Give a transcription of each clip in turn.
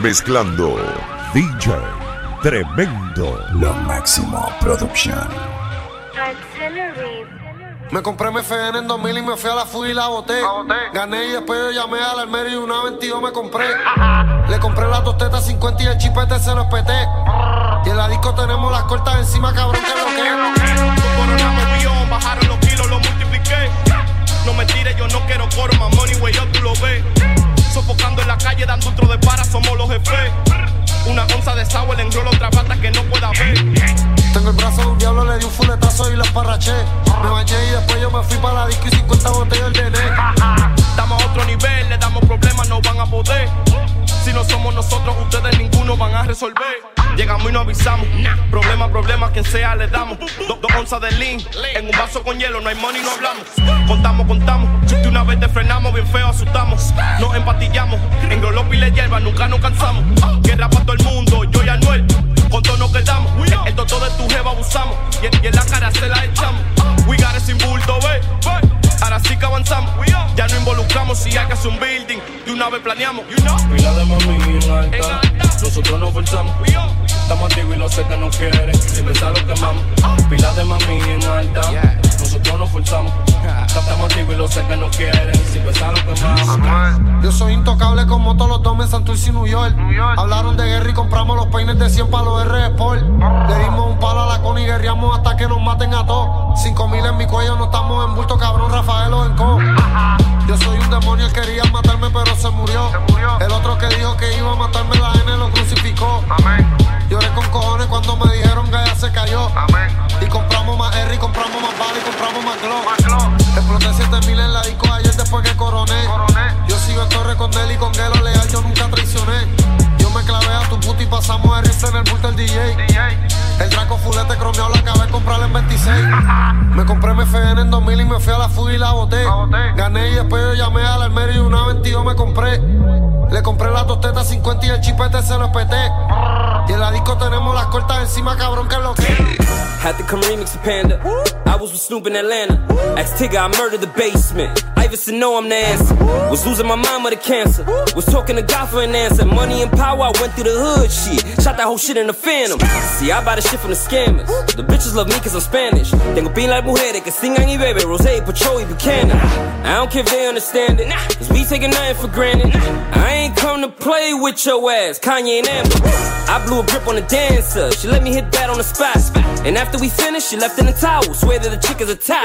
Mezclando DJ Tremendo. Lo Máximo Production. Me compré mi FN en 2000 y me fui a la fuga y la boté. Gané y después yo llamé al almero y una 22 me compré. Le compré las dos tetas 50 y el chipete se lo espeté. Y en la disco tenemos las cortas encima, cabrón, que lo que. Corona me vio, bajaron los kilos, lo multipliqué. No me tires, yo no quiero coro, my money way up, tú lo ves. Sofocando en la calle, dando otro de para, somos los jefes. Una onza de sour, le enrolo otra bata que no pueda ver. Tengo el brazo de un diablo, le di un fuletazo y lo esparraché. Me bañé y después yo me fui para la disco y 50 botellas de Nek. Estamos a otro nivel, le damos problemas, no van a poder. Si no somos nosotros, ustedes ninguno van a resolver. Llegamos y no avisamos, problema, quien sea le damos. Dos onzas de lean, en un vaso con hielo, no hay money, no hablamos. Contamos, de una vez te frenamos, bien feo asustamos. Nos empatillamos, en Grolopi le hierba, nunca nos cansamos. Guerra para todo el mundo, yo y Anuel, con todo nos quedamos. El toto de tu jeva abusamos, y en la cara se la echamos. We got it sin bulto, ve. Ahora sí que avanzamos, ya no involucramos si hay que hacer un building, de una vez planeamos. Pila de mami en alta, nosotros nos forzamos. Estamos activos y los sé que nos quieren, sin pensar lo quemamos. Pila de mami en alta, nosotros nos forzamos. Estamos activos y los sé que nos quieren, sin pensar lo quemamos. Yo soy intocable como todos los domes en Santurce y New York. Hablaron de guerra y compramos los peines de 100 para los R Sport. Le dimos un palo a la con y guerreamos hasta que nos maten a todos. 5,000 en mi cuello, no estamos en bulto, cabrón, Rafael Odenco. Yo soy un demonio, él quería matarme pero se murió. El otro que dijo que iba a matarme, la N lo crucificó. Lloré con cojones cuando me dijeron que ella se cayó. Y compramos más R y compramos más bala y compramos más Glock. Exploté 7,000 en la disco ayer después que coroné. Yo sigo en torre con él y con Gelo leal, yo nunca traicioné. Yo me clavé a tu puta y pasamos el rifle en el bulto del DJ. El Draco fulete cromeado, la acabé de comprarla en 26. Me compré mi FN en 2000 y me fui a la fuga y la boté. Gané y después yo llamé al almero y una 22 me compré. Le compré las dos tetas 50 y el chipete se lo espeté. Y en la disco tenemos las cortas encima, cabrón, que lo que. Had to come remix the Panda. I was with Snoop in Atlanta. Asked Tigger, I murdered the basement. Iverson, know I'm the answer. Was losing my mind with a cancer. Was talking to God for an answer. Money and power, I went through the hood shit. Shot that whole shit in the Phantom. See, I buy the shit from the scammers. The bitches love me cause I'm Spanish. Tengo pin like mujeres que singan y bebe. Rosé, Patron y Buchanan. I don't care if they understand it. Cause we taking nothing for granted. I ain't come to play with your ass. Kanye and Amber. I blew a grip on the dancer. She let me hit that on the spot. And after we finished, she left in a towel. Swear that the chick is a top.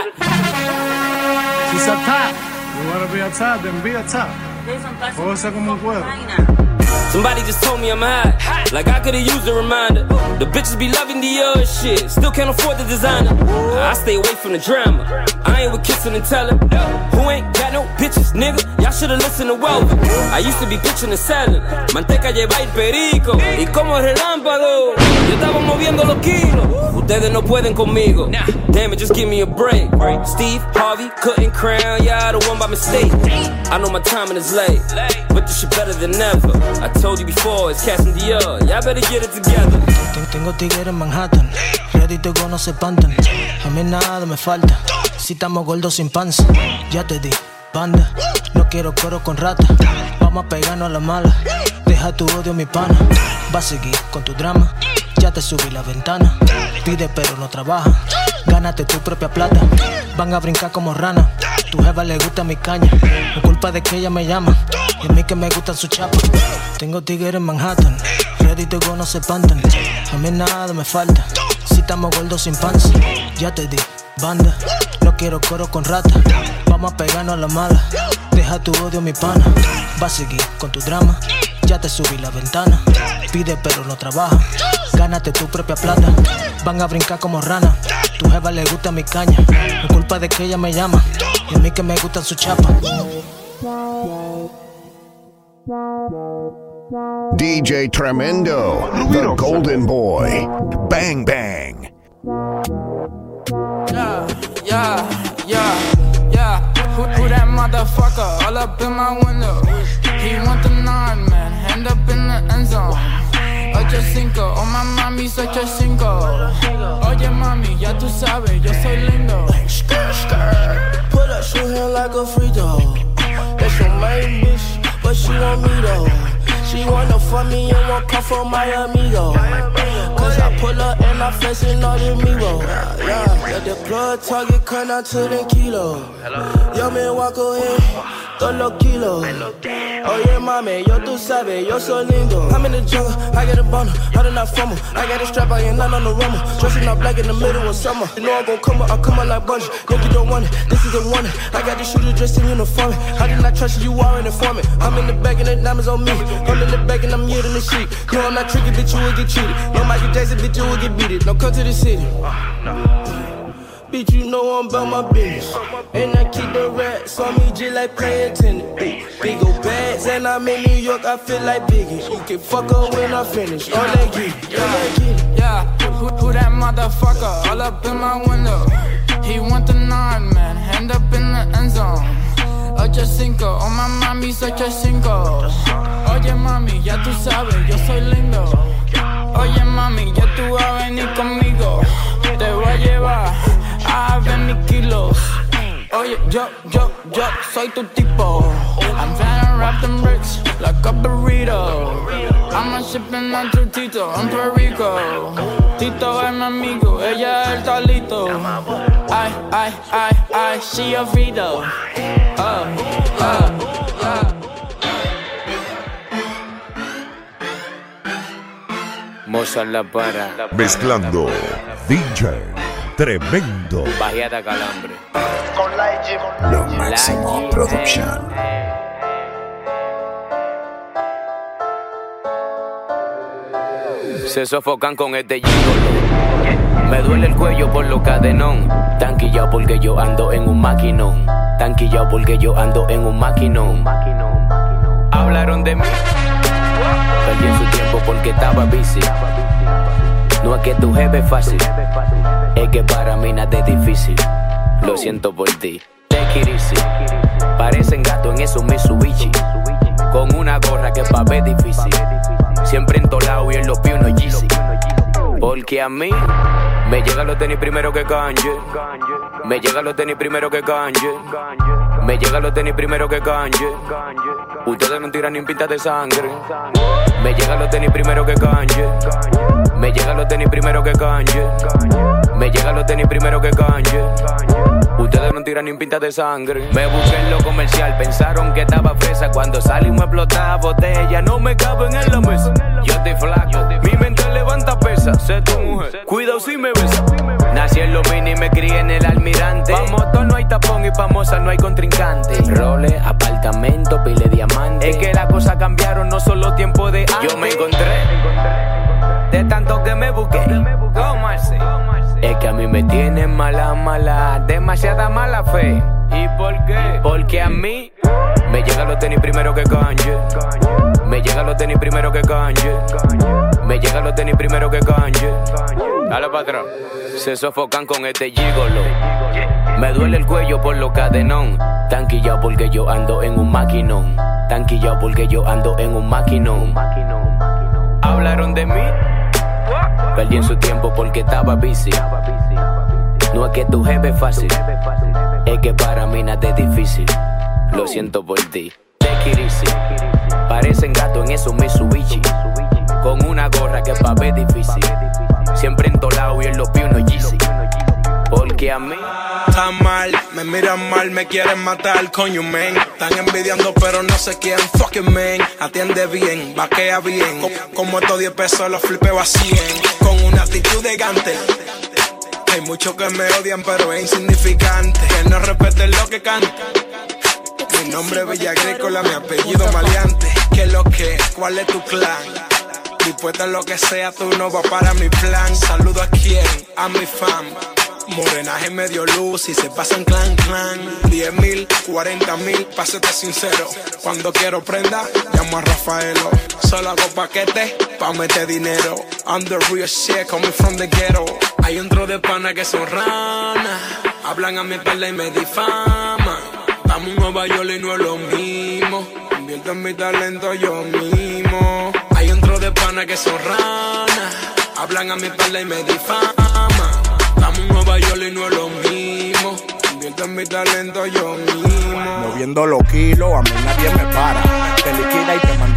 She's a top. You wanna be a top, then be a top. Puedo ser como un puedo. Somebody just told me I'm hot. Like I could've used a reminder. The bitches be loving the shit. Still can't afford the designer. I stay away from the drama. I ain't with kissing and telling. Who ain't got no bitches, nigga? Y'all should've listened to Welvin. I used to be pitching and selling. Manteca lleva el perico. Y como relámpago, yo estaba moviendo los kilos. Ustedes no pueden conmigo. Damn it, just give me a break. Steve Harvey couldn't crown y'all the one by mistake. I know my timing is late, but this shit better than ever. I told you before, it's Cass and Dior. Y'all better get it together. Tengo tigre en Manhattan, ready to go, no se espantan. A mí nada me falta, si estamos gordos sin panza. Ya te di, banda, no quiero coro con rata. Vamos a pegarnos a la mala, deja tu odio mi pana. Va a seguir con tu drama, ya te subí la ventana. Pide pero no trabaja, gánate tu propia plata. Van a brincar como rana, tu jeva le gusta mi caña. No culpa de que ella me llama, y a mí que me gustan su chapa. Tengo tigre en Manhattan, ready to go, no se espantan. A mí nada me falta, si estamos gordos sin panza. Ya te di, banda, no quiero coro con rata. Vamos a pegarnos a la mala, deja tu odio mi pana. Va a seguir con tu drama, ya te subí la ventana. Pide pero no trabaja, gánate tu propia plata. Van a brincar como rana, tu jeva le gusta mi caña. No culpa de que ella me llama, y a mí que me gustan su chapa. DJ Tremendo, the Golden Boy. Bang, bang. Yeah. Who that motherfucker all up in my window? He want the 9, man, end up in the end zone. 8-5, oh my mami, soy 8-5. Oye mami, ya tú sabes, yo soy lindo. Put up, shoot him like a free throw. That's your main bitch, but she want me though. She wanna fuck me and won't come from my amigo. Cause I pull up and I flexin' all the Miro. Yeah, let the plug target cut down to the kilo. Yo me walk ahead, todos los kilos. Oye mami, yo tú sabes, yo soy lindo. I'm in the jungle, I get a boner, how did not fumble? I got a strap, I ain't not on the rumble. Dressing up black in the middle of summer. You know I'm gon' come up, I come up like bunch. Nigga don't want it, this is a wonder. I got the shooter dressed in uniform. I did not trust you, you are an informant. I'm in the back and the diamonds on me. I'm in the back and I'm yielding the sheet. No, I'm not tricky, bitch, you will get cheated. No Michael Jackson, bitch, you will get beat it. Don't come to the city. Bitch, you know I'm about my business. And I keep the rats on me just like play attendant. Big old bags and I'm in New York, I feel like Biggie. You can fuck up when I finish. All that get it. Yeah, who that motherfucker all up in my window? He want the 9, man, end up in the end zone. 8-5, oh my mami, 8-5. Oye mami, ya tú sabes, yo soy lindo. Oye mami, ya tú vas a venir conmigo. Te voy a llevar a 20 kilos. Oye, yo soy tu tipo. I'm tryna wrap them bricks like a burrito. I'm shipping on to Tito, I'm Puerto Rico. Tito es mi amigo, ella es el talito. Ay, she a Vito. Mozart la para. Mezclando DJ Tremendo. Bajeada Calambre. Lo Máximo Production. Se sofocan con este gigolo. Me duele el cuello por lo cadenón. Tanquillao porque yo ando en un maquinón. Tanquillao porque yo ando en un maquinón. Hablaron de mí. Perdí en su tiempo porque estaba busy. No es que tu jefe es fácil, es que para mí nada es difícil. Lo siento por ti. Take it easy. Parecen gatos en esos Mitsubishi, con una gorra que pa' ver difícil. Siempre entolado y en los pies no Yeezy. Porque a mí me llegan los tenis primero que Kanye. Me llegan los tenis primero que Kanye. Me llegan los tenis primero que Kanye. Ustedes no tiran ni pintas de sangre. Me llegan los tenis primero que Kanye. Me llegan los tenis primero que Kanye. Me llegan los tenis primero que Kanye. Ustedes no tiran ni pintas de sangre. Me busqué en lo comercial, pensaron que estaba fresa. Cuando salimos explotaba botella, no me caben en la mesa. Yo estoy flaco, mi mente levanta pesa. Sé tu mujer, cuidado si me besa. Nací en los mini y me crié en el Almirante. Pa' motor no hay tapón y pa' moza no hay contrincante. Roles, apartamento, pile diamante. Es que las cosas cambiaron, no solo tiempo de antes. Yo me encontré de tanto que me busqué. ¿Cómo así? Es que a mí me tienen mala, demasiada mala fe. ¿Y por qué? Porque a mí me llegan los tenis primero que Kanye. Me llegan los tenis primero que Kanye. Me llegan los tenis primero que Kanye. Dale pa' atrás. Se sofocan con este gigolo. Me duele el cuello por lo cadenón. Tanquillao porque yo ando en un maquinón. Tanquillao porque yo ando en un maquinón. Hablaron de mí. Perdí en su tiempo porque estaba busy. No es que tu jefe es fácil, es que para mí nada es difícil. Lo siento por ti. Take it easy. Parecen gatos en esos Mitsubishi, con una gorra que pa' ver difícil. Siempre entolado y en los pies no Yeezy. Porque a mí está mal, me miran mal, me quieren matar, coño, man. Están envidiando pero no sé quién, fucking man. Atiende bien, vaquea bien. Como estos 10 pesos los flipeo a 100. Con una actitud de gante. Hay muchos que me odian pero es insignificante. Que no respeten lo que canto. Mi nombre es Villa Agrícola, mi apellido Maleante. ¿Qué es lo que? ¿Cuál es tu clan? Dispuesta a lo que sea, tú no vas para mi plan. Saludo a quién, a mi fam. Morenaje medio luz y se pasan clan. 10.000, 40.000, pásate sincero. Cuando quiero prenda, llamo a Rafaelo. Solo hago paquetes pa' meter dinero. I'm the real shit, coming from the ghetto. Hay un tro de pana que son ranas. Hablan a mi espalda y me difaman. Estamos en Nueva York y no es lo mismo. Invierto en mi talento yo mismo. Hay un tro de pana que son ranas. Hablan a mi espalda y me difaman. Estamos en Nueva York y no es lo mismo. Invierto en mi talento yo mismo. Moviendo los kilos, a mí nadie me para. Te liquida y te manda